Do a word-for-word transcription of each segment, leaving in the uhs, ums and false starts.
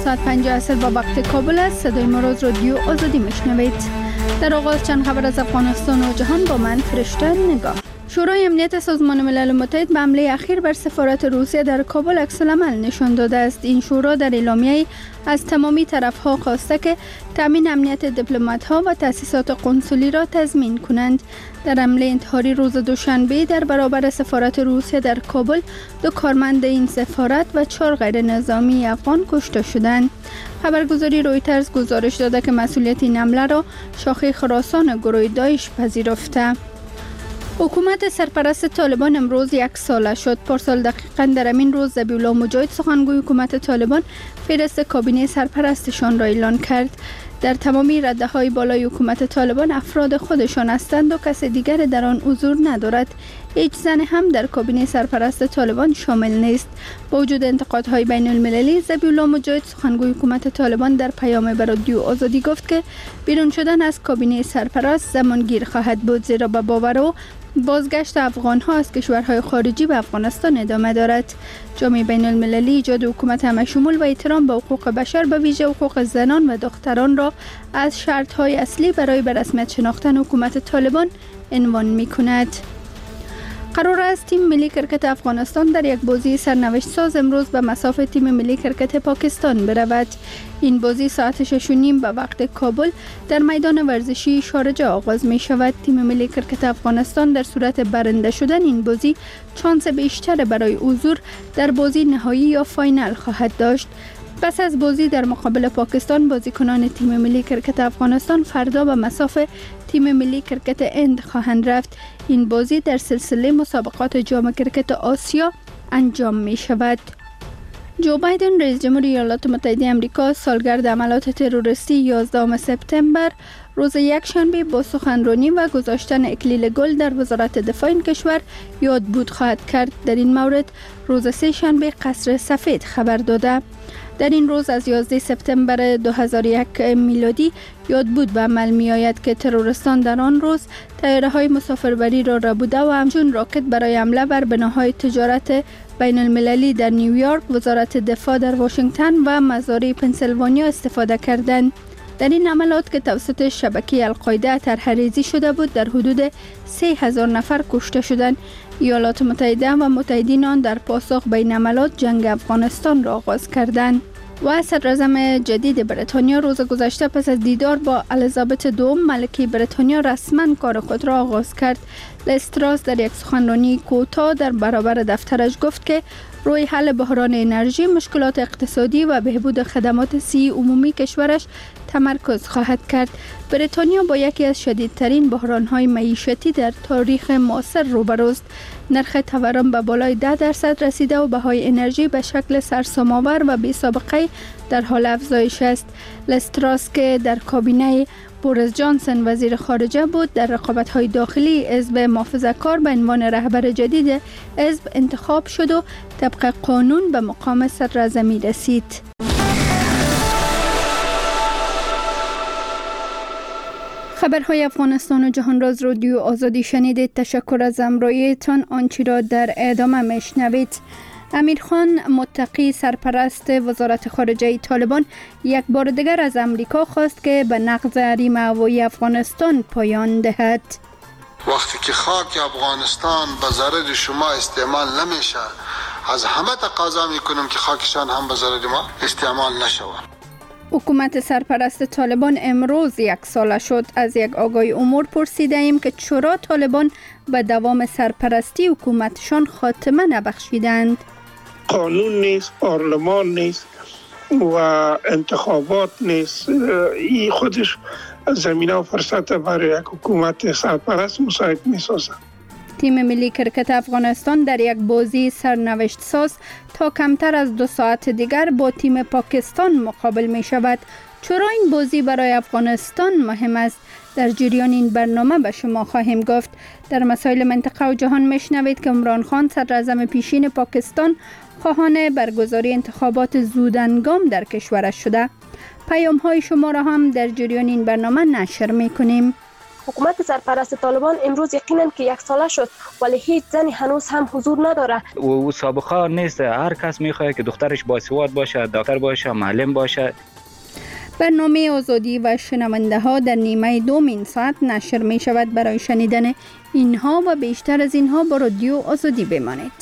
ساعت پنج عصر با وقت کابل است. صدای ما را از رادیو آزادی میشنوید. در آغاز چند خبر از افغانستان و جهان با من فرشته نگاه. شورای امنیت سازمان ملل متحد به حمله اخیر بر سفارت روسیه در کابل عکس‌العمل نشان داده است. این شورا در اعلامیه‌ای از تمامی طرف‌ها خواسته که تامین امنیت دیپلمات‌ها و تأسیسات قنسولی را تضمین کنند. در حمله انتحاری روز دوشنبه در برابر سفارت روسیه در کابل، دو کارمند این سفارت و چهار غیر نظامی افغان کشته شدند. خبرگزاری رویترز گزارش داده که مسئولیت این حمله را شاخه خراسان گروه داعش پذیرفته. حکومت سرپرست طالبان امروز یک ساله شد. پارسال دقیقاً در همین روز ذبیح الله مجاهد سخنگوی حکومت طالبان فهرست کابینه سرپرستشان را اعلان کرد. در تمامی رده‌های بالای حکومت طالبان افراد خودشان هستند و کس دیگر در آن حضور ندارد. هیچ زن هم در کابینه سرپرست طالبان شامل نیست. با وجود انتقادهای بین المللی، ذبیح الله مجاهد سخنگوی حکومت طالبان در پیام به رادیو آزادی گفت که بیرون شدن از کابینه سرپرست زمانگیر خواهد بود، زیرا به باور او بازگشت افغان‌ها از کشورهای خارجی به افغانستان ادامه دارد. جامعه بین المللی ایجاد حکومت همه‌شمول و احترام به حقوق بشر، به ویژه حقوق زنان و دختران را از شرط‌های اصلی برای به رسمیت شناختن حکومت طالبان عنوان می‌کند. قرار است تیم ملی کرکت افغانستان در یک بازی سرنوشت ساز امروز به مصاف تیم ملی کرکت پاکستان برود. این بازی ساعت شش و نیم به وقت کابل در میدان ورزشی شارجه آغاز می شود. تیم ملی کرکت افغانستان در صورت برنده شدن این بازی چانس بیشتر برای حضور در بازی نهایی یا فاینال خواهد داشت. پس از بازی در مقابل پاکستان، بازیکنان تیم ملی کرکت افغانستان فردا به مصاف تیم ملی کرکت هند خواهند رفت. این بازی در سلسله مسابقات جام کرکت آسیا انجام می شود. جو بایدن رئیس جمهور ایالات متحده آمریکا سالگرد عملیات تروریستی یازدهم سپتامبر روز یکشنبه با سخنرانی و گذاشتن اکلیل گل در وزارت دفاع این کشور یادبود خواهد کرد. در این مورد روز سه شنبه قصر سفید خبر داده. در این روز از یازده سپتامبر دو هزار و یک میلادی یادبود به عمل می آید که تروریستان در آن روز طیاره‌های مسافربری را ربوده و همچون راکت برای حمله بر بناهای تجارت بین المللی در نیویورک، وزارت دفاع در واشنگتن و مزارع پنسیلوانیا استفاده کردند. در این عملیات که توسط شبکه القاعده طرح‌ریزی شده بود، در حدود سه هزار نفر کشته شدند. ایالات متحده و متحدین آن در پاسخ به این عملیات جنگ افغانستان را آغاز کردند. و صدراعظم جدید بریتانیا روز گذشته پس از دیدار با الیزابت دوم ملکه بریتانیا رسما کار خود را آغاز کرد. لیز تراس در یک سخنرانی کوتاه در برابر دفترش گفت که روی حل بحران انرژی، مشکلات اقتصادی و بهبود خدمات صحی عمومی کشورش تمرکز خواهد کرد. بریتانیا با یکی از شدیدترین بحران‌های معیشتی در تاریخ معاصر روبروست. نرخ تورم به بالای ده درصد رسیده و بهای انرژی به شکل سرسام‌آور و بی‌سابقه در حال افزایش است. لیز تراس که در کابینه بوریس جانسن وزیر خارجه بود، در رقابت‌های داخلی حزب محافظه‌کار به عنوان رهبر جدید حزب انتخاب شد و طبق قانون به مقام صدراعظمی رسید. خبرهای افغانستان و جهان را از رادیو آزادی شنیدید. تشکر از همراهیتان. آنچه را در ادامه میشنوید. امیر خان متقی سرپرست وزارت خارجه طالبان یک بار دیگر از امریکا خواست که به نقض حریم هوایی افغانستان پایان دهد. وقتی که خاک افغانستان به ضرر شما استعمال نمیشه، از همه تقاضا میکنم که خاکشان هم به ضرر ما استعمال نشود. حکومت سرپرست طالبان امروز یک ساله شد. از یک آگای امور پرسیده ایم که چرا طالبان به دوام سرپرستی حکومتشان خاتمه نبخشیدند. قانون نیست، پارلمان نیست و انتخابات نیست. این خودش زمینه و فرصت برای یک حکومت سرپرست مساعد می‌سازد. تیم ملی کرکت افغانستان در یک بازی سرنوشت ساز تا کمتر از دو ساعت دیگر با تیم پاکستان مقابل می شود. چرا این بازی برای افغانستان مهم است؟ در جریان این برنامه به شما خواهیم گفت. در مسائل منطقه و جهان میشنوید که عمران خان صدراعظم پیشین پاکستان خواهان برگزاری انتخابات زودهنگام در کشورش شده. پیام های شما را هم در جریان این برنامه نشر می کنیم. حکومت سرپرست طالبان امروز یقینا که یک ساله شد ولی هیچ زنی هنوز هم حضور نداره. و سابقه نیست، هر کس میخواد که دخترش باسواد باشه، دکتر باشه، معلم باشه. برنامه آزادی و شنونده ها در نیمه دومین ساعت نشر می شود. برای شنیدن اینها و بیشتر از اینها با رادیو آزادی بمانید.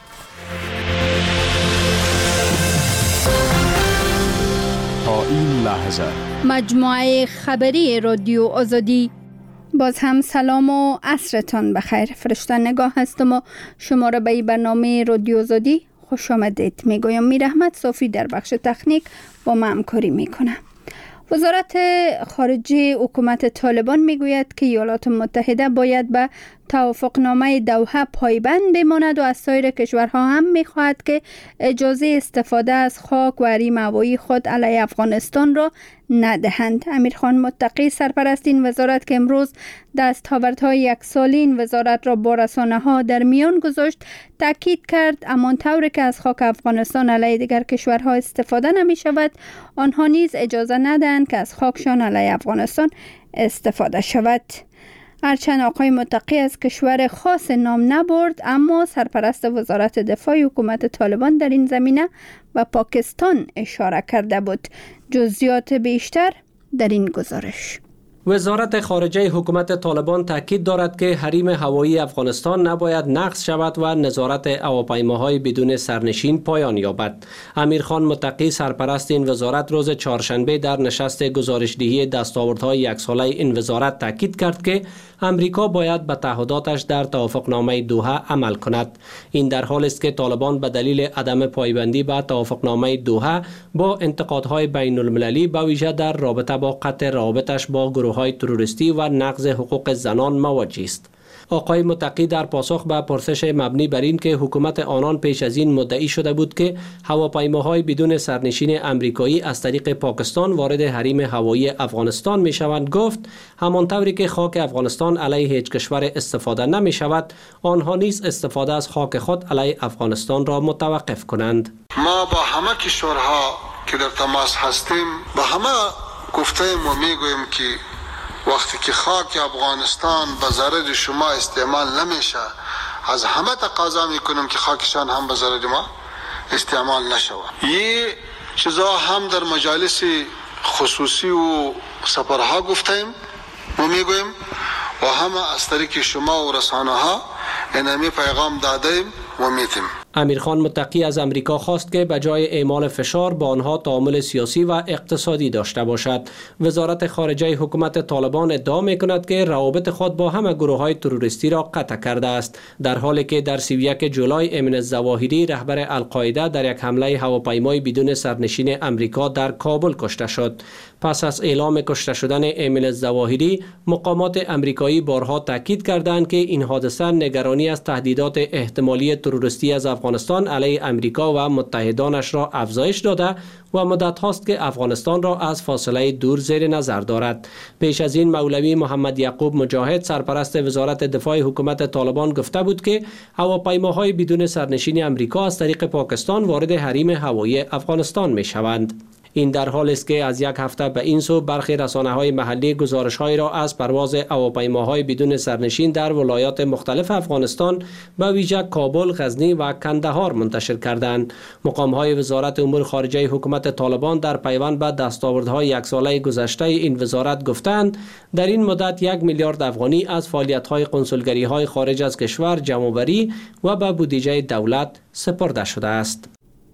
تا این لحظه مجموعه خبری رادیو آزادی. باز هم سلام و عصرتان بخیر. فرشته نگاه هستم و شما را به این برنامه رادیو آزادی خوش آمدید میگویم. میر احمد صافی در بخش تکنیک با ما همکاری میکنه. وزارت خارجه حکومت طالبان میگوید که ایالات متحده باید به توافقنامه دوحه پایبند بماند و از سایر کشورها هم میخواهد که اجازه استفاده از خاک و حریم هوایی خود علیه افغانستان را ندهند. امیرخان متقی سرپرست این وزارت که امروز دستاوردهای یک سالی این وزارت را با رسانه‌ها در میان گذاشت تاکید کرد همان طوری که از خاک افغانستان علیه دیگر کشورها استفاده نمی شود آنها نیز اجازه ندهند که از خاکشان علیه افغانستان استفاده شود. هرچند آقای متقی از کشور خاص نام نبرد اما سرپرست وزارت دفاع حکومت طالبان در این زمینه و پاکستان اشاره کرده بود. جزئیات بیشتر در این گزارش. وزارت خارجه حکومت طالبان تاکید دارد که حریم هوایی افغانستان نباید نقض شود و نظارت هواپیماهای بدون سرنشین پایان یابد. امیرخان متقی سرپرست این وزارت روز چهارشنبه در نشست گزارشدهی دستاوردهای یک ساله این وزارت تاکید کرد که امریکا باید به تعهداتش در توافقنامه دوحه عمل کند. این در حالی است که طالبان به دلیل عدم پایبندی به توافقنامه دوحه با انتقادهای بین المللی به ویژه در رابطه با قطع روابطش با گروه‌های تروریستی و نقض حقوق زنان مواجه است. آقای متقی در پاسخ به پرسش مبنی بر این که حکومت آنان پیش از این مدعی شده بود که هواپیماهای بدون سرنشین امریکایی از طریق پاکستان وارد حریم هوایی افغانستان می شوند گفت همانطوری که خاک افغانستان علیه هیچ کشور استفاده نمی شود آنها نیز استفاده از خاک خود علیه افغانستان را متوقف کنند. ما با همه کشورها که در تماس هستیم با همه گفتیم و میگویم که وقتی که خاک افغانستان به ضرر شما استعمال نمیشه از همه تقاضا میکنیم که خاکشان هم به ضرر ما استعمال نشود. این چیزا هم در مجالس خصوصی و سفرها گفتیم و میگویم و هم از طریق شما و رسانه ها اینمی پیغام دادیم و میتیم. امیرخان متقی از امریکا خواست که بجای اعمال فشار با آنها تعامل سیاسی و اقتصادی داشته باشد. وزارت خارجه حکومت طالبان ادعا می‌کند که روابط خود با همه گروه‌های تروریستی را قطع کرده است، در حالی که در سی و یک جولای ایمن الظواهری رهبر القاعده در یک حمله هواپیمای بدون سرنشین امریکا در کابل کشته شد. پس از اعلام کشته شدن ایمن الظواهری، مقامات امریکایی بارها تاکید کردند که این حادثه نگرانی از تهدیدات احتمالی تروریستی از افغانستان علیه امریکا و متحدانش را افزایش داده و مدت هاست که افغانستان را از فاصله دور زیر نظر دارد. پیش از این مولوی محمد یعقوب مجاهد سرپرست وزارت دفاع حکومت طالبان گفته بود که هواپیماهای بدون سرنشین امریکا از طریق پاکستان وارد حریم هوایی افغانستان می شوند. این در حالی است که از یک هفته به این سو برخی رسانه‌های محلی گزارش‌هایی را از پرواز هواپیماهای بدون سرنشین در ولایات مختلف افغانستان به ویژه کابل، غزنی و کندهار منتشر کردند. مقام‌های وزارت امور خارجه حکومت طالبان در پیوند به دستاوردهای یک ساله گذشته این وزارت گفتند در این مدت یک میلیارد افغانی از فعالیت‌های کنسولگری‌های خارج از کشور جمع‌آوری و به بودجه دولت سپرده شده است.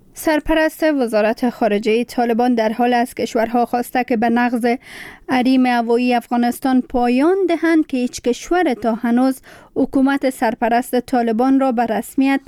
سرپرست وزارت خارجه طالبان در حال است کشورها خواسته که به نقض حریم هوایی افغانستان پایان دهند که هیچ کشور تا هنوز حکومت سرپرست طالبان را به رسمیت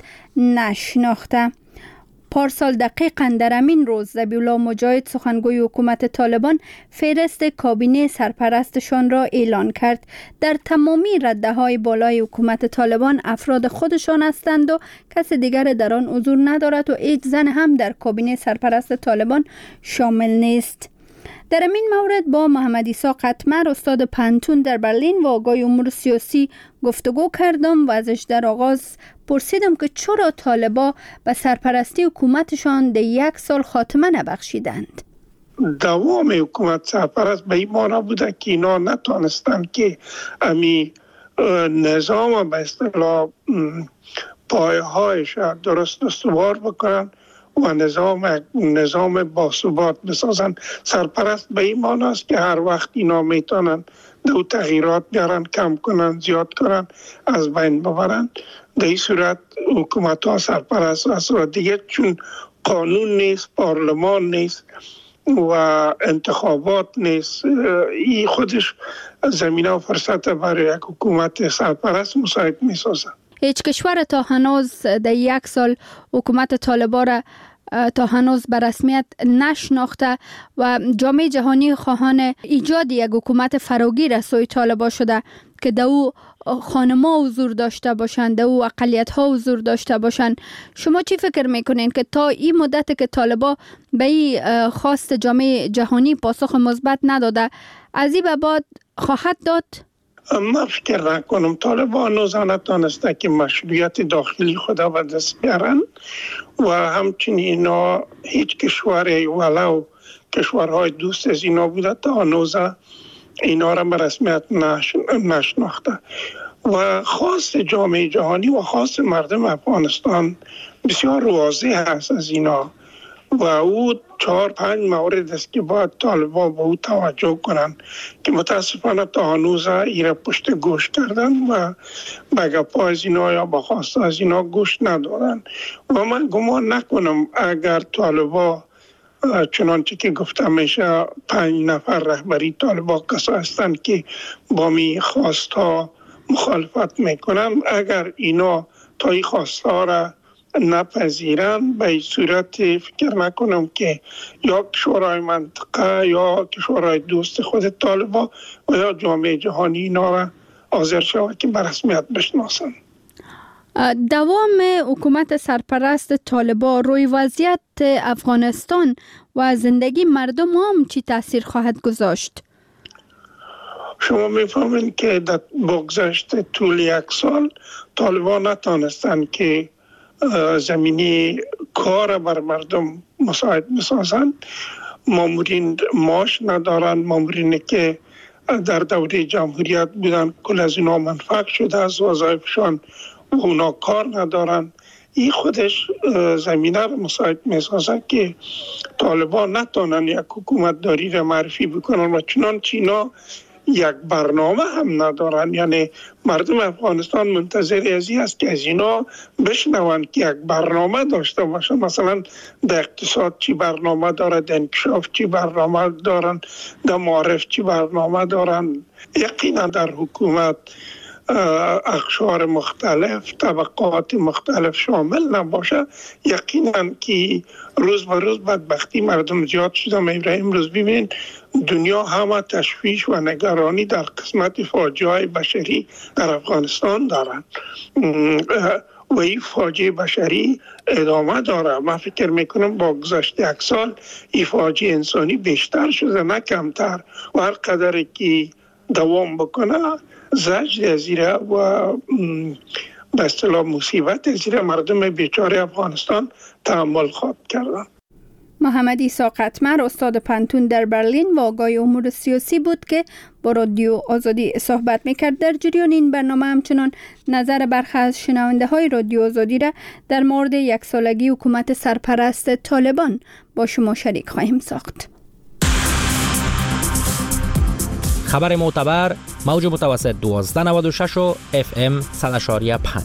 نشناخته. پارسال دقیقاً در همین روز ذبیح‌الله مجاهد سخنگوی حکومت طالبان فهرست کابینه سرپرستشان را اعلان کرد. در تمامی رده‌های بالای حکومت طالبان افراد خودشان هستند و کس دیگر در آن حضور ندارد و هیچ زن هم در کابینه سرپرست طالبان شامل نیست. در این مورد با محمد عیسی قطمر استاد پنتون در برلین و آگای امور سیاسی گفتگو کردم و ازش در آغاز پرسیدم که چرا طالبا به سرپرستی حکومتشان در یک سال خاتمه نبخشیدند. دوام حکومت سرپرست به این معنا بوده که اینا نتانستن که امی نظام به اصطلاح پایه هایش درست استوار بکنن و نظام نظام باثبات بسازن. سرپرست به این معنی است که هر وقت اینا میتونن دو تغییرات بیارن، کم کنن، زیاد کنن، از بین ببرن. در این صورت حکومت ها سرپرست است و دیگه چون قانون نیست، پارلمان نیست و انتخابات نیست، این خودش زمینه و فرصت برای یک حکومت سرپرست مساعد میسازه. هیچ کشور تا هنوز در یک سال حکومت طالبان را تا هنوز به رسمیت نشناخته و جامعه جهانی خواهان ایجاد یک حکومت فراگیر از سوی طالبان شده که در او خانم‌ها حضور داشته باشند، در او اقلیت‌ها حضور داشته باشند. شما چی فکر میکنین که تا این مدت که طالبان به این خواست جامعه جهانی پاسخ مثبت نداده، از این به بعد خواهد داد؟ من فکر نکنم. طالبان هنوز نتانسته که مشروعیت داخلی خود به دست بیارن و همچنین اینا هیچ کشوری ولو کشورهای دوست از اینا بوده تا هنوز اینا را به رسمیت نشناخته و خواست جامعه جهانی و خواست مردم افغانستان بسیار واضح هست از اینا و او چهار پنج مورد است که باید طالبان به او توجه کنند که متاسفانه تا هنوز ایره پشت گوش کردن و به گپا از اینا یا به خواست از اینا گوش ندادن و من گمان نکنم اگر طالبان چنانچه که گفته میشه پنج نفر رهبری طالبان کسا هستند که با می خواست ها مخالفت میکنن، اگر اینا تا این خواست ها را نپذیرن به این صورت فکر نکنم که یا کشورهای منطقه یا کشورهای دوست خود طالبان و یا جامعه جهانی اینا را حاضر شود که به رسمیت بشناسن. دوام حکومت سرپرست طالبان روی وضعیت افغانستان و زندگی مردم هم چی تاثیر خواهد گذاشت؟ شما میفهمین که در بگذشت طول یک سال طالبان نتانستن که زمینی کار بر مردم مساعد بسازن. مامورین معاش ندارن، مامورینی که در دوره جمهوریت بودن کل از اینا منفعل شده از وظایفشان و اونا کار ندارن. این خودش زمینه رو مساعد میسازه که طالبان نتونن یک حکومت داری را معرفی بکنن و چنانچه اینا یک برنامه هم ندارن. یعنی مردم افغانستان منتظر از این است که از اینا بشنون که یک برنامه داشته باشن، مثلا در اقتصاد چی برنامه داره، در انکشاف چی برنامه دارن، در معارف چی برنامه دارن. یقینا در حکومت اقشار مختلف، طبقات مختلف شامل نباشه، یقینا که روز به روز بدبختی مردم زیاد شده. ابراهیم روز ببین دنیا همه تشویش و نگرانی در قسمت فاجعه بشری در افغانستان دارن و این فاجعه بشری ادامه داره. من فکر میکنم با گذشت یک سال این فاجعه انسانی بیشتر شده نه کمتر و هر قدر که دوام بکنه زجر زیره و به اصطلاح مصیبت زیره مردم بیچاره افغانستان تحمل خواهد کردن. محمد عیسی قطمر استاد پنتون در برلین و آگاه امور سیاسی بود که با رادیو آزادی صحبت میکرد. در جریان این برنامه همچنان نظر برخی از شنونده های رادیو آزادی را در مورد یک سالگی حکومت سرپرست طالبان با شما شریک خواهیم ساخت. خبر معتبر موج متوسط دوازده نود و شش و اف ام صد و شش و پنج.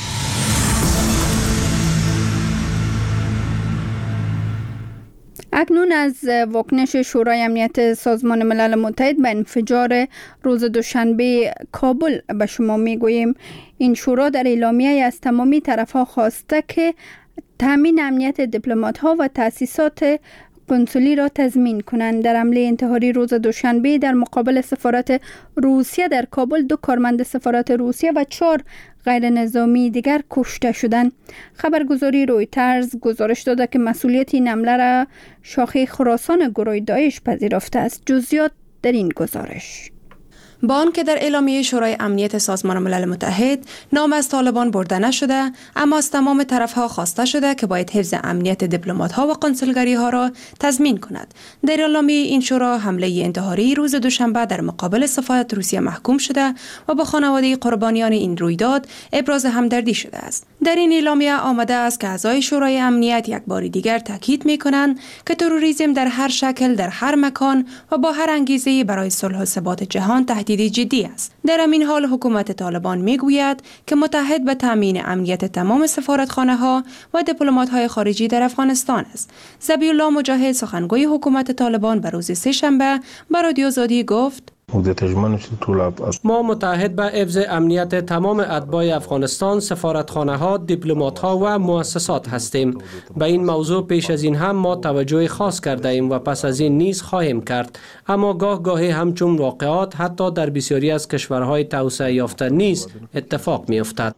اکنون از واکنش شورای امنیت سازمان ملل متحد به انفجار روز دوشنبه کابل به شما میگوییم. این شورا در اعلامیه از تمامی طرف‌ها خواسته که تامین امنیت دیپلمات‌ها و تأسیسات کنسولی را تضمین کنند. در حمله انتحاری روز دوشنبه در مقابل سفارت روسیه در کابل دو کارمند سفارت روسیه و چهار غیر نظامی دیگر کشته شدند. خبرگزاری رویترز گزارش داده که مسئولیت این حمله را شاخه خراسان گروه داعش پذیرفته است. جزئیات در این گزارش. با آنکه در اعلامیه شورای امنیت سازمان ملل متحد نام از طالبان برده نشده، اما از تمام طرفها خواسته شده که باید حفظ امنیت دیپلمات‌ها و قنسولگری‌ها را تضمین کند. در اعلامیه این شورا حمله انتحاری روز دوشنبه در مقابل سفارت روسیه محکوم شده و با خانواده قربانیان این رویداد ابراز همدردی شده است. در این اعلامیه آمده است که اعضای شورای امنیت یک بار دیگر تاکید می‌کنند که تروریسم در هر شکل، در هر مکان و با هر انگیزه‌ای برای صلح و ثبات جهان تهدیدی جدی است. در همین حال حکومت طالبان میگوید که متحد به تامین امنیت تمام سفارتخانه‌ها و دیپلمات‌های خارجی در افغانستان است. ذبیح الله مجاهد سخنگوی حکومت طالبان به روز سه شنبه به رادیو آزادی گفت: ما متحد به حفظ امنیت تمام اتباع افغانستان، سفارتخانه‌ها، دیپلمات‌ها و مؤسسات هستیم. به این موضوع پیش از این هم ما توجه خاص کرده ایم و پس از این نیز خواهیم کرد. اما گاه گاهی همچون واقعات حتی در بسیاری از کشورهای توسعه یافته نیز اتفاق می‌افتد.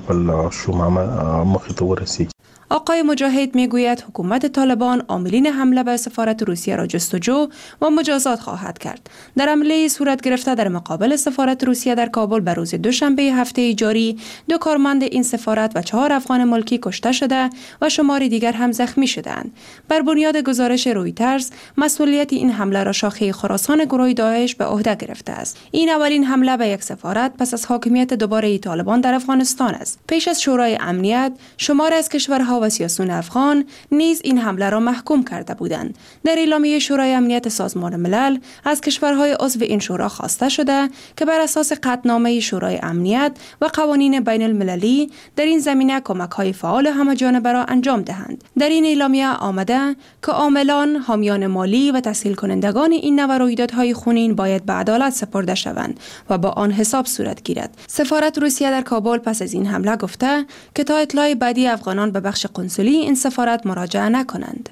آقای مجاهد میگوید حکومت طالبان عاملین حمله به سفارت روسیه را جستجو و مجازات خواهد کرد. در حمله صورت گرفته در مقابل سفارت روسیه در کابل بر روز دوشنبه هفته جاری، دو کارمند این سفارت و چهار افغان ملکی کشته شده و شماری دیگر هم زخمی شدند. بر بنیاد گزارش رویترز، مسئولیت این حمله را شاخه خراسان گروه داعش به عهده گرفته است. این اولین حمله به یک سفارت پس از حاکمیت دوباره طالبان در افغانستان است. پیش از شورای امنیت، شمار از کشورها و سیاسیون افغان نیز این حمله را محکوم کرده بودند. در اعلامیه شورای امنیت سازمان ملل از کشورهای عضو این شورا خواسته شده که بر اساس قطعنامه شورای امنیت و قوانین بین المللی در این زمینه کمک‌های فعال همه‌جانبه را انجام دهند. در این اعلامیه آمده که عاملان، حامیان مالی و تسهیل کنندگان این نوع رویدادهای خونین باید به عدالت سپرده شوند و با آن حساب صورت گیرد. سفارت روسیه در کابل پس از این حمله گفته که تا اطلاع بعدی افغانان به بخش قنسولی این سفارت مراجعه نکنند.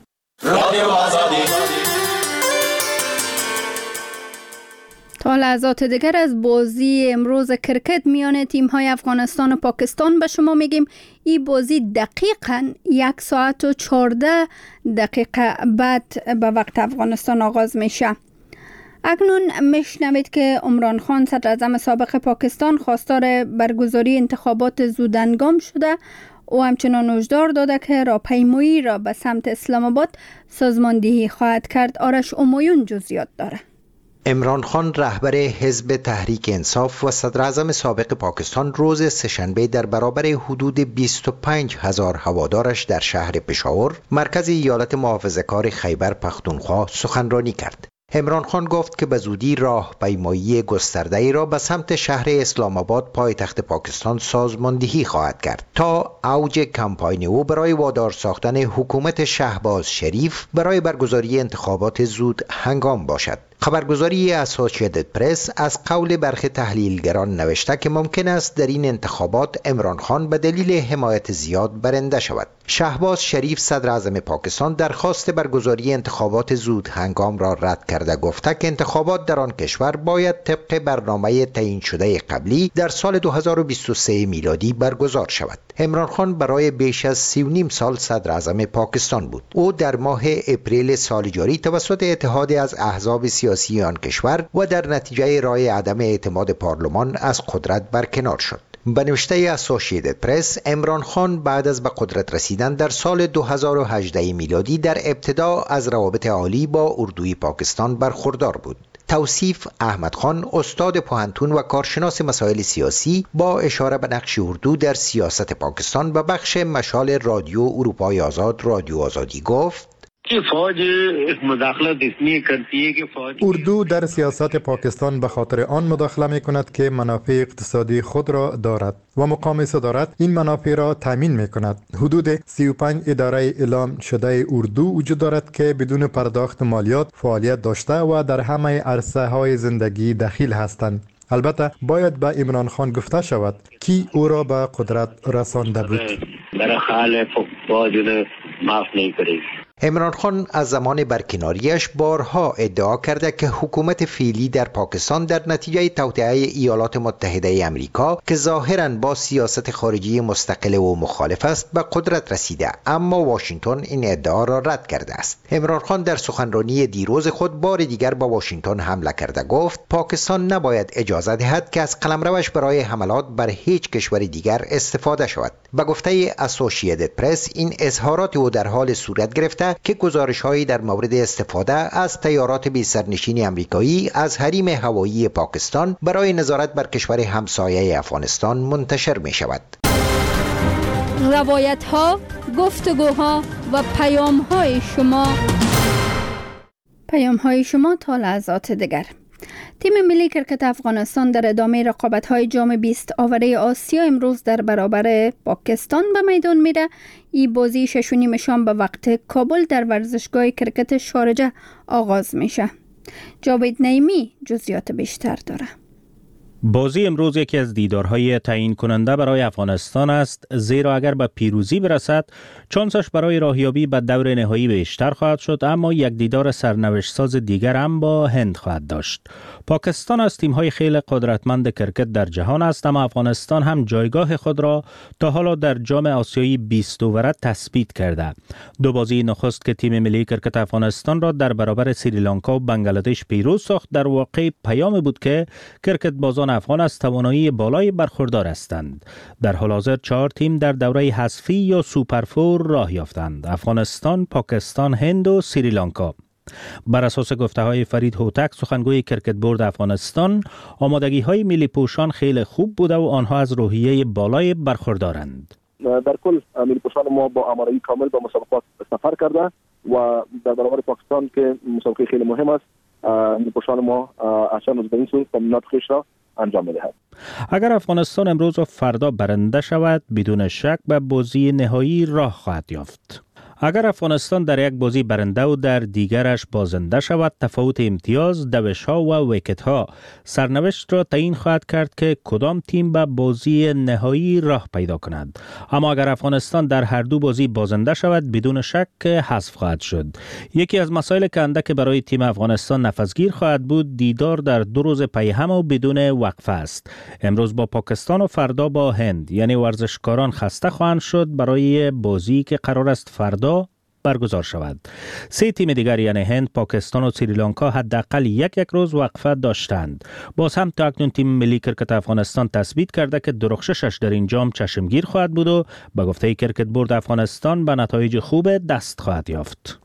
تا لحظات دیگر از بازی امروز کرکت میان تیم‌های افغانستان و پاکستان به شما میگیم. این بازی دقیقاً یک ساعت و چهارده دقیقه بعد به وقت افغانستان آغاز میشه. اکنون میشنوید که عمران خان صدر اعظم سابق پاکستان خواستار برگزاری انتخابات زودهنگام شده و همچنان هشدار داده که راهپیمایی را به سمت اسلام آباد سازماندهی خواهد کرد. آرش امایون جزئیات داره. عمران خان رهبر حزب تحریک انصاف و صدر اعظم سابق پاکستان روز سه‌شنبه در برابر حدود بیست و پنج هزار هوادارش در شهر پشاور، مرکز ایالت محافظه‌کار خیبر پختونخوا سخنرانی کرد. عمران خان گفت که به زودی راهپیمایی گسترده‌ای را به سمت شهر اسلام آباد پایتخت پاکستان سازماندهی خواهد کرد تا اوج کمپاین او برای وادار ساختن حکومت شهباز شریف برای برگزاری انتخابات زود هنگام باشد. خبرگزاری اسوسییتد پرس از قول برخی تحلیلگران نوشته که ممکن است در این انتخابات عمران خان به دلیل حمایت زیاد برنده شود. شهباز شریف صدر اعظم پاکستان درخواست برگزاری انتخابات زود هنگام را رد کرده گفته که انتخابات در آن کشور باید طبق برنامه تعیین شده قبلی در سال دو هزار و بیست و سه میلادی برگزار شود. عمران خان برای بیش از سی و نیم سال صدر اعظم پاکستان بود. او در ماه اپریل سال جاری توسط اتحادی از احزاب سیاسی آن کشور و در نتیجه رای عدم اعتماد پارلمان از قدرت برکنار شد. به نوشته اسوسییتد پرس، عمران خان بعد از به قدرت رسیدن در سال دو هزار و هجده میلادی در ابتدا از روابط عالی با اردوی پاکستان برخوردار بود. توصیف احمد خان، استاد پوهنتون و کارشناس مسائل سیاسی، با اشاره به نقش اردو در سیاست پاکستان و بخش مشال رادیو اروپای آزاد رادیو آزادی گفت: اردو در سیاست پاکستان به خاطر آن مداخله می کند که منافع اقتصادی خود را دارد و مقام صدارت این منافع را تامین می کند. حدود سی و پنج اداره اعلام شده اردو وجود دارد که بدون پرداخت مالیات فعالیت داشته و در همه عرصه های زندگی دخیل هستند. البته باید به عمران خان گفته شود کی او را به قدرت رسانده بود. عمران خان از زمان برکناریش بارها ادعا کرده که حکومت فعلی در پاکستان در نتیجه توطئه ایالات متحده آمریکا که ظاهراً با سیاست خارجی مستقل و مخالف است به قدرت رسیده، اما واشنگتن این ادعا را رد کرده است. عمران خان در سخنرانی دیروز خود بار دیگر به واشنگتن حمله کرده گفت پاکستان نباید اجازه دهد که از قلمروش برای حملات بر هیچ کشور دیگر استفاده شود. به گفته اسوسییتد پرس این اظهارات او در حال صورت گرفته که گزارش‌هایی در مورد استفاده از طیارات بی سرنشین آمریکایی از حریم هوایی پاکستان برای نظارت بر کشور همسایه افغانستان منتشر می‌شود. روایت‌ها، گفتگوها و پیام‌های شما پیام‌های شما تا لحظات دیگر. تیم ملی کرکت افغانستان در ادامه رقابت‌های جام بیست آوره آسیا امروز در برابر پاکستان به میدان میره. این بازی شش و نیم شام به وقت کابل در ورزشگاه کرکت شارجه آغاز میشه. جاوید نعیمی جزئیات بیشتر داره. بازی امروز یکی از دیدارهای تعیین کننده برای افغانستان است، زیرا اگر به پیروزی برسد چانسش برای راهیابی به دور نهایی بیشتر خواهد شد، اما یک دیدار سرنوشت ساز دیگر هم با هند خواهد داشت. پاکستان از تیم‌های خیلی قدرتمند کرکت در جهان است، اما افغانستان هم جایگاه خود را تا حالا در جام آسیایی بیست اوره تثبیت کرده. دو بازی نخست که تیم ملی کرکت افغانستان را در برابر سریلانکا و بنگلادش پیروز ساخت در واقع پیام بود که کرکت بازان افغان از توانایی بالای برخوردار هستند. در حال حاضر چهار تیم در دوره حذفی یا سوپر فور راه یافتند: افغانستان، پاکستان، هند و سریلانکا. بر اساس گفته‌های فرید هوتک سخنگوی کرکت بورد افغانستان، آمادگی‌های ملی پوشان خیلی خوب بوده و آنها از روحیه بالای برخوردارند. در کل ملی پوشان ما با آمادگی کامل به مسابقات سفر کرده و در برابر پاکستان که مسابقه خیلی مهم است، ملی پوشان ما اصلا از به این صورت تمرینات خویش را انجام می‌دهد. اگر افغانستان امروز و فردا برنده شود، بدون شک به بازی نهایی راه خواهد یافت. اگر افغانستان در یک بازی برنده و در دیگرش بازنده شود، تفاوت امتیاز، دوش‌ها و ویکت‌ها سرنوشت را تعیین خواهد کرد که کدام تیم به بازی نهایی راه پیدا کند. اما اگر افغانستان در هر دو بازی بازنده شود، بدون شک حذف خواهد شد. یکی از مسائل که اندک برای تیم افغانستان نفسگیر خواهد بود، دیدار در دو روز پیهم و بدون وقفه است. امروز با پاکستان و فردا با هند، یعنی ورزشکاران خسته خواهند شد برای بازی که قرار است فردا برگزار شود. سه تیم دیگر یعنی هند، پاکستان و سریلانکا حداقل یک یک روز وقفه داشتند. باز هم تا اکنون تیم ملی کرکت افغانستان تثبیت کرده که درخششش در این جام چشمگیر خواهد بود و به گفته کرکت بورد افغانستان به نتایج خوب دست خواهد یافت.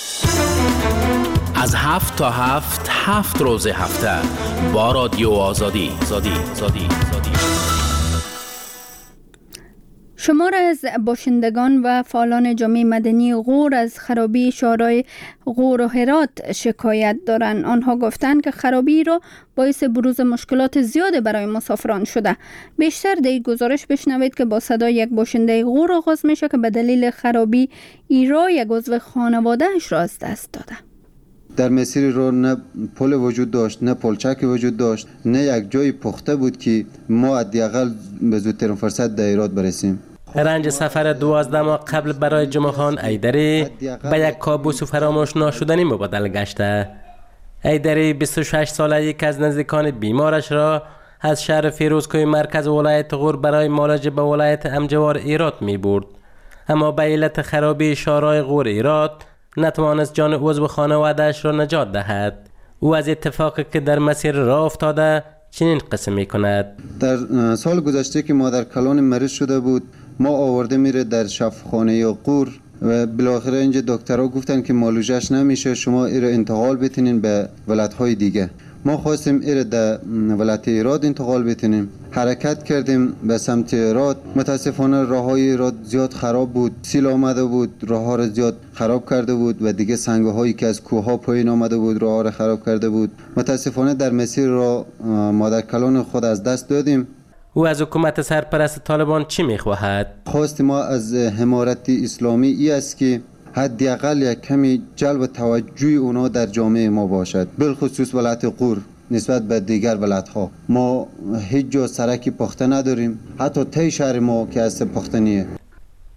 از هفت تا هفت هفت روز هفته با رادیو آزادی زادی زادی زادی. شمار از باشندگان و فعالان جامعه مدنی غور از خرابی شهرهای غور و هرات شکایت دارند. آنها گفتند که خرابی را باعث بروز مشکلات زیاد برای مسافران شده. بیشتر در این گزارش بشنوید که با صدای یک باشنده غور آغاز میشه که به دلیل خرابی ایرا یک عضو خانواده‌اش را از دست داده. در مسیر رو نه پل وجود داشت، نه پلچک وجود داشت، نه یک جای پخته بود که ما حداقل به زودترین فرصت در ایراد برسیم. رنج سفر دوازده ماه قبل برای جمعه خان ایدری به یک کابوس و فراموش ناشدنی مبادله گشته. ایدری بیست و شش ساله یک از نزدیکان بیمارش را از شهر فیروزکوی مرکز ولایت غور برای معالجه به ولایت امجوار ایراد می برد، اما به علت خرابی شهرهای غور ایراد نتوانست جان عضو خانواده‌اش را نجات دهد. او از اتفاقی که در مسیر راه افتاده چنین قسم می کند: در سال گذشته که مادر کلان مریض شده بود، ما آورده میره در شفاخانه غور و بالاخره اینجا دکترها گفتن که معالجه‌اش نمیشه، شما ایره انتقال بتونین به ولایت‌های دیگه. ما خواستیم ایره در ولایت ایراد انتقال بتونیم، حرکت کردیم به سمت ایراد. متاسفانه راههای ایراد زیاد خراب بود، سیل آمده بود، راهها را زیاد خراب کرده بود و دیگه سنگ‌هایی که از کوه‌ها پایین آمده بود راهها را خراب کرده بود. متاسفانه در مسیر را مادر کلان خود از دست دادیم. او از حکومت سرپرست طالبان چی می‌خواهد؟ خواست ما از حمایت اسلامی ای است که حداقل یک کمی جلب توجه اونا در جامعه ما باشد، بالخصوص ولایت غور نسبت به دیگر ولایت‌ها. ما هیچ جا سرکی پخته نداریم، حتی تی شهر ما که از پختنیه.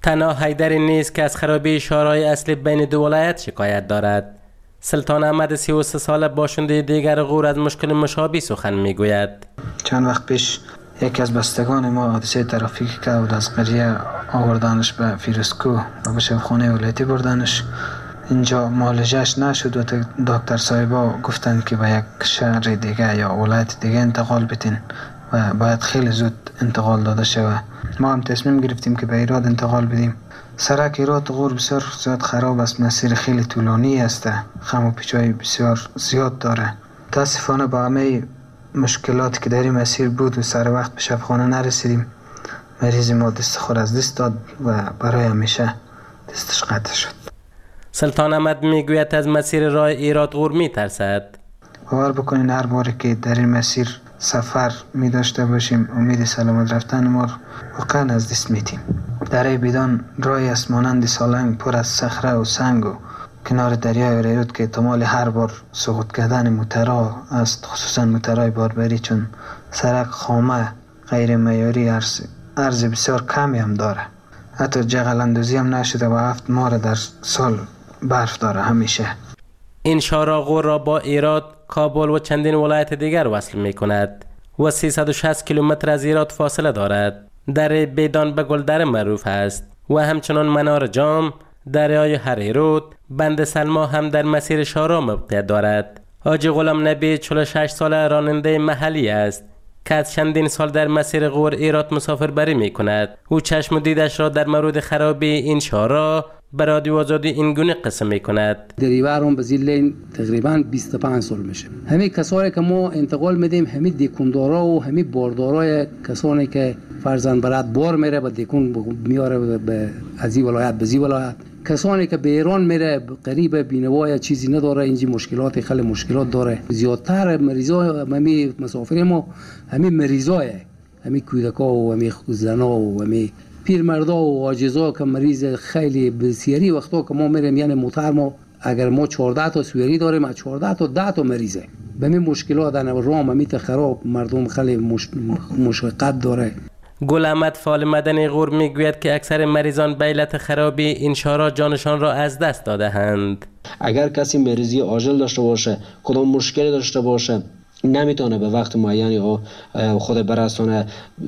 تنها حیدری نیست که از خرابی شهرهای اصلی بین دو ولایت شکایت دارد. سلطان احمد سی و سه ساله باشنده دیگر غور از مشکل مشابه سخن میگوید. چند وقت پیش یکی از بستگان ما حادثه ترافیکی که بود، از قریه آوردنش به فیروزکو و به شفاخانه ولایتی بردنش. اینجا معالجهش نشد و دکتر صاحبا گفتن که به یک شهر دیگه یا ولایت دیگه انتقال بدین و باید خیلی زود انتقال داده شود. ما هم تصمیم گرفتیم که به ایراد انتقال بدیم. سرک ایراد غور بسیار زیاد خراب است، مسیر خیلی طولانی است، خم و پیچای بسیار زیاد داره. متاسفانه با همه مشکلاتی که در این مسیر بود و سر وقت به شفاخانه نرسیدیم، مریض ما دست خود از دست داد و برای همیشه دستش قطع شد. سلطان احمد میگوید از مسیر راه ایراد غور میترسد. باور بکنین هر باری که در این مسیر سفر می داشته باشیم، امید سلامت رفتن ما واقعا از دست میدیم. دره بیدان راهی است مانند سالنگ پر از صخره و سنگ و کنار دریای ریرود که احتمال هر بار سقوط کردن موترها است، خصوصا موترهای باربری، چون سرک خامه غیر معیاری عرض بسیار کمی هم داره. حتی جغل اندازی هم نشده و هفت ماه در سال برف داره همیشه. این شهر غور را با ایراد، کابل و چندین ولایت دیگر وصل می کند و سیصد و شصت کیلومتر از ایراد فاصله دارد. دره بیدان به گلدره معروف است و همچنان منار جام، دریای هریرود، بند سلما هم در مسیر شهر موقعیت دارد. حاجی غلام نبی چهل و شش ساله راننده محلی است که از چندین سال در مسیر غور ایراد مسافربری می کند. او چشم و دیدش را در مورد خرابی این شهر به رادیو آزادی این گونه قسم می کند. دریورم به زیل تقریبا بیست و پنج سال میشه. همین کسانی که ما انتقال میدیم، همین دیکوندارا و همین باردارای کسانی که فرزند برات بار میره به دیکون میاره به از این ولایت به این ولایت، کسانی که به ایران میره قریب بینوای چیزی نداره، اینجا مشکلات خیلی مشکلات داره. زیادتر مریضای همین مسافر ما همین مریضای همین کودکا و همین زنا و همین پیرمردا و عاجزا که مریض خیلی بسیاری وقتا که ما میریم، یعنی موتر ما اگر ما چهارده تا سویری داریم، از چهارده تا ده تا مریضه. به می مشکلات در رام همیت خراب، مردم خیلی مش... مشقت داره. گل احمد فعال مدنی غور میگوید که اکثر مریضان به علت خرابی این شهرها جانشان را از دست داده‌اند. اگر کسی مریضی عاجل داشته باشه، کدام مشکلی داشته باشه، نمیتونه به وقت معینی خود برسانه.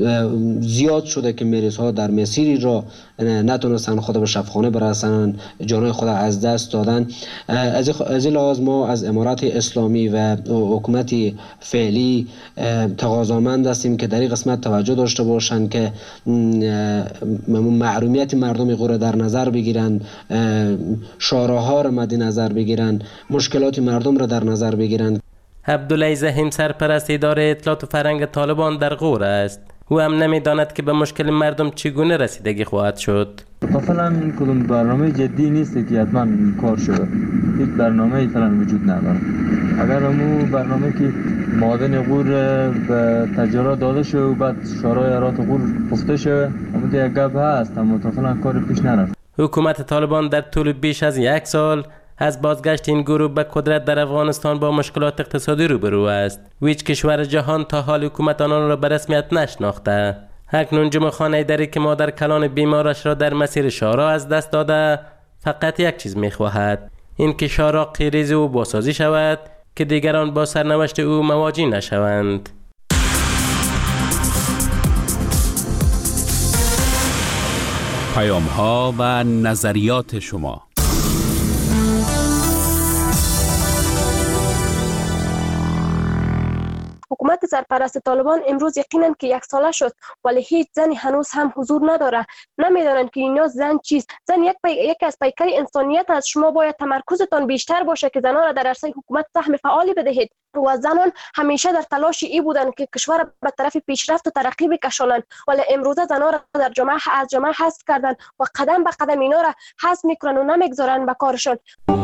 زیاد شده که مریض ها در مسیری را نتونستن خود به شفاخانه برسن، جانای خود از دست دادن. از این لحاظ ما از امارت اسلامی و حکومت فعلی تقاضامند هستیم که در این قسمت توجه داشته باشند که محرومیت مردم غور در نظر بگیرن، شارها را مد نظر بگیرن، مشکلات مردم را در نظر بگیرن. عبدالله زهیم سرپرست اداره اطلاعات و فرهنگ طالبان در غور است. او هم نمیداند که به مشکل مردم چگونه رسیدگی خواهد شد. مثلا این کدوم برنامه جدی نیست که حتما کار شده. هیچ برنامه فعلا وجود نداره. اگر همون برنامه که معادن غور به تجارت داده شده و بعد شورای ارات غور گفته شده، همون یک گپ هست، اما مثلا کار پیش نرفت. حکومت طالبان در طول بیش از یک سال از بازگشت این گروه به قدرت در افغانستان با مشکلات اقتصادی روبرو است و هیچ کشور جهان تا حال حکومت آنان را به رسمیت نشناخته. اکنون جمعه ایدری که مادر کلان بیمارش را در مسیر شارا از دست داده، فقط یک چیز می‌خواهد، این که شارا قیریز او بازسازی شود که دیگران با سرنوشت او مواجه نشوند. پیام‌ها و نظریات شما. حکومت سرپرست طالبان امروز یقینا که یک ساله شد ولی هیچ زنی هنوز هم حضور نداره. نمیدانند که اینا زن چیست. زن یک پی... یکی از پیکر انسانیت است. شما باید تمرکزتان بیشتر باشه که زنان را در عرصه حکومت سهم فعالی بدهید. و زنان همیشه در تلاش ای بودند که کشور به طرف پیشرفت و ترقی بکشانند، ولی امروزه زنان را در جامعه از جامعه حذف کردن و قدم به قدم اینا را حذف میکنن و نمیگذارن به کارشون.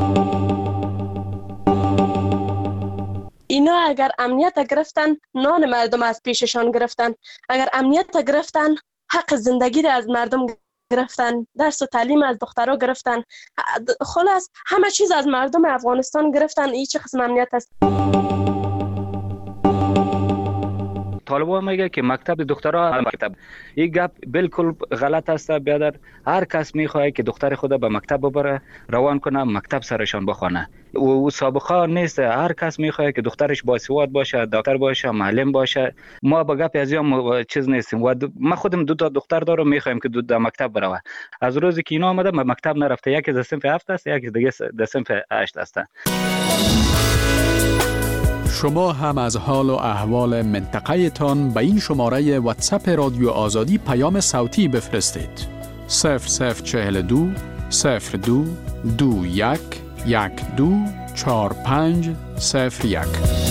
اینا اگر امنیت گرفتن، نان مردم از پیششان گرفتن. اگر امنیت گرفتن، حق زندگی را از مردم گرفتن، درس و تعلیم از دخترها گرفتن، خلاص همه چیز از مردم افغانستان گرفتن. این چه قسم امنیت است؟ طالبان میگه که مکتب دخترها مکتب، این گپ بالکل غلط است. بیادر هر کس میخواد که دختر خود به مکتب ببره، روان کنه، مکتب سرشان بخونه. و سابقه نیست، هر کس میخواد که دخترش باسواد باشه، دکتر باشه، معلم باشه. ما به گپ از این چیز نیستیم. و ما خودم دو تا دختر دارم، میخوایم که دو تا مکتب بروه. از روزی که اینا آمده ما مکتب نرفته، یکی از صنف هفت است، یکی دیگه از صنف هشت است. شما هم از حال و احوال منطقه تان به این شماره واتساپ رادیو آزادی پیام صوتی بفرستید. صفر صفر چهل دو صفر دو دو یک یک دو چهار پنج صفر یک.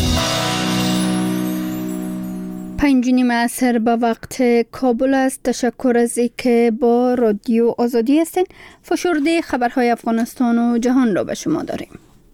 پنج نیم عصر به وقت کابل است. تشکر از اینکه با رادیو آزادی هستین. فشرده خبرهای افغانستان و جهان را به شما داریم.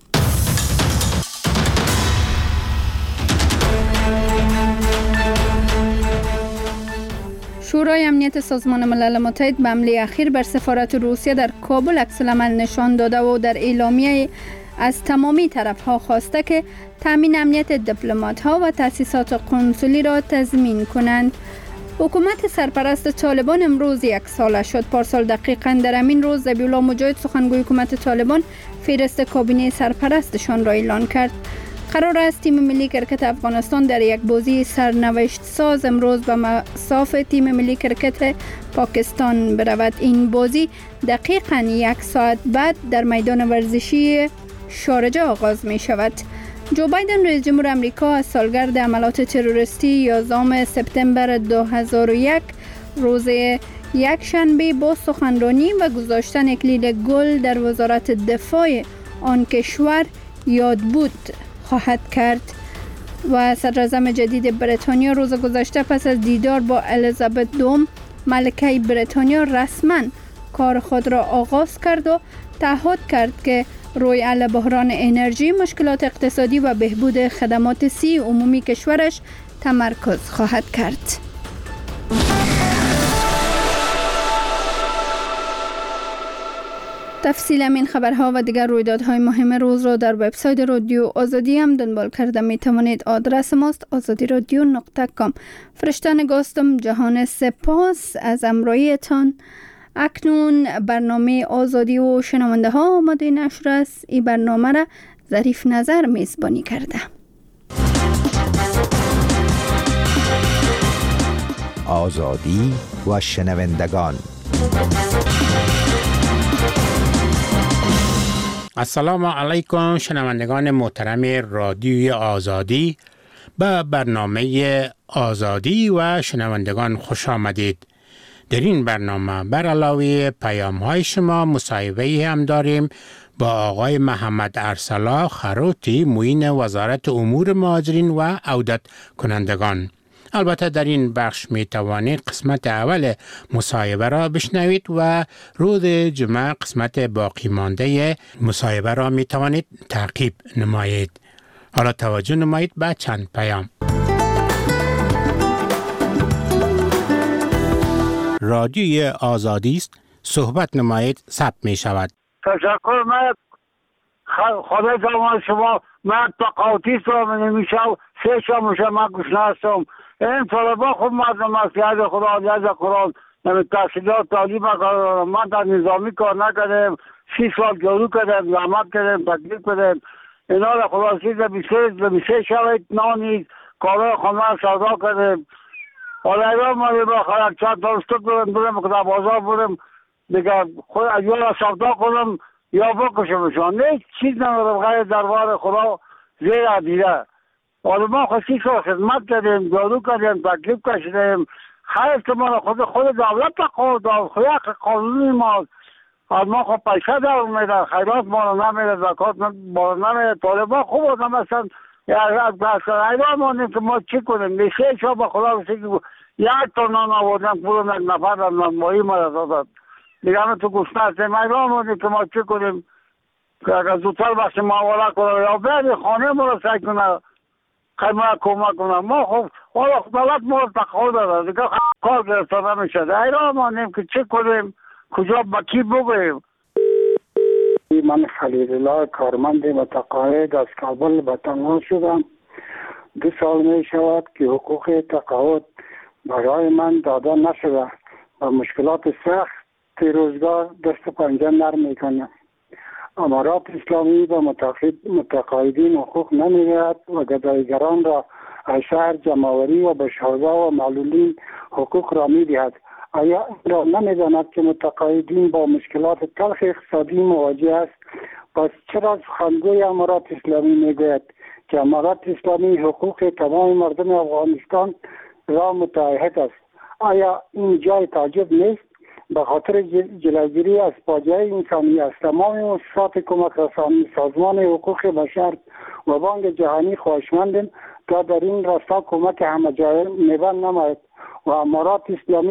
شورای امنیت سازمان ملل متحد به حمله اخیر بر سفارت روسیه در کابل عکس‌العمل نشان داده و در اعلامیه از تمامی طرف‌ها خواسته که تامین امنیت دیپلمات‌ها و تأسیسات قنسولی را تضمین کنند. حکومت سرپرست طالبان امروز یک ساله شد. پارسال دقیقاً در همین روز ذبیح‌الله مجاهد سخنگوی حکومت طالبان فهرست کابینه سرپرستشان را اعلان کرد. قرار است تیم ملی کرکت افغانستان در یک بازی سرنوشت ساز امروز به مصاف تیم ملی کرکت پاکستان برود. این بازی دقیقاً یک ساعت بعد در میدان ورزشی شارجه آغاز می شود. جو بایدن رئیس جمهور آمریکا از سالگرد حملات تروریستی یازده سپتامبر دو هزار و یک روز یک شنبه با سخنرانی و گذاشتن اکلیل گل در وزارت دفاع آن کشور یاد بود خواهد کرد. و صدراعظم جدید بریتانیا روز گذشته پس از دیدار با الیزابت دوم ملکه بریتانیا رسما کار خود را آغاز کرد و تعهد کرد که روی علی بحران انرژی، مشکلات اقتصادی و بهبود خدمات سی عمومی کشورش تمرکز خواهد کرد. تفصیل این خبرها و دیگر رویدادهای مهم روز را در وبسایت رادیو آزادی هم دنبال کرده می توانید. آدرس ماست آزادی رادیو نقطه کام. فرشته نگاستم. جهان سپاس از همراهیتان. اکنون برنامه آزادی و شنونده ها آماده نشر است. این برنامه را ظریف نظر میزبانی کرده. آزادی و شنوندگان. السلام علیکم شنوندگان محترم رادیوی آزادی. به برنامه آزادی و شنوندگان خوش آمدید. در این برنامه بر علاوه پیام های شما مصاحبه هم داریم با آقای محمد ارسلا خروتی معین وزارت امور مهاجرین و عودت کنندگان. البته در این بخش می توانید قسمت اول مصاحبه را بشنوید و روز جمعه قسمت باقی مانده مصاحبه را می توانید تعقیب نمایید. حالا توجه نمایید به چند پیام. رادیوی آزادی است. صحبت نمایید ثبت می شود. تشکر. من خدا جوان شما. من تقاطیست را من نمیشه سه شاموشه من گشنه هستم. این طالبا خوب مردم است. یاد خدا یاد قرآن نمی تحصیلات تعلیم کردم. من در نظامی کار نکردم. سی سال جارو کردم، زحمت کردم، تکلیف کردم. اینا را خلاصی در بیسه شوید نانید کارهای خانه سودا کردم. حالا ایران ما با خیلی چند تا استک برم برم که در بازار برم دیگه خود یا را سودا کنم یا بکشمشان. نه چیز ندارم غیر دربار خدا زیر عدیده. حالا ما خوشی شد خدمت کردیم، جارو کردیم، تکلیف کشیدیم. خیلی که ما خود خود دولت تقاضا داد، خود قانونی ماست. از ما خود پیشه دار میدن، خیرات ما رو نمیده، زکات ما رو نمیده. طالبان خوب آدم هستن. ایران مانیم که ما چی کنیم؟ میشه شا با خدا بسی که یک تا نان آوردن پولم یک نفر در نانمایی ما را دادن. دیگه همه تو گوشنه هستیم. ایران مانیم که ما چی کنیم؟ که اگر زودتر باشیم محواله کنه یا بیادی خانه ما را سعی کنه خیمه کمک کنه. ما خب حالا دولت ما را تقاضا داده دیگه کار گرفته نمیشه. ایران مانیم که چی کنیم؟ کجا با کی بگویم؟ من خلیل الله کارمند متقاعد از کابل به تنها شدم. دو سال می شود که حقوق تقاعد برای من داده نشده و مشکلات سخت روزگار دست و پنجه نرم میکنه. امارات اسلامی و متقاعدین حقوق نمیدهد و گدایگران را از شهر جمع‌آوری و به شهدا و معلولین حقوق را میدهد. آیا این را نمیداند که متقاعدین با مشکلات تلخ اقتصادی مواجه است؟ پس چرا سخنگوی امارات اسلامی میگوید که امارات اسلامی حقوق تمام مردم افغانستان را متعهد است؟ آیا این جای تعجب نیست؟ به خاطر جلوگیری از فاجعه انسانی از تمام مؤسسات کمک رسانی، سازمان حقوق بشر و بانک جهانی خواهشمندیم تا در این راستا کمک همه جانبه نماید و امارات اسلامی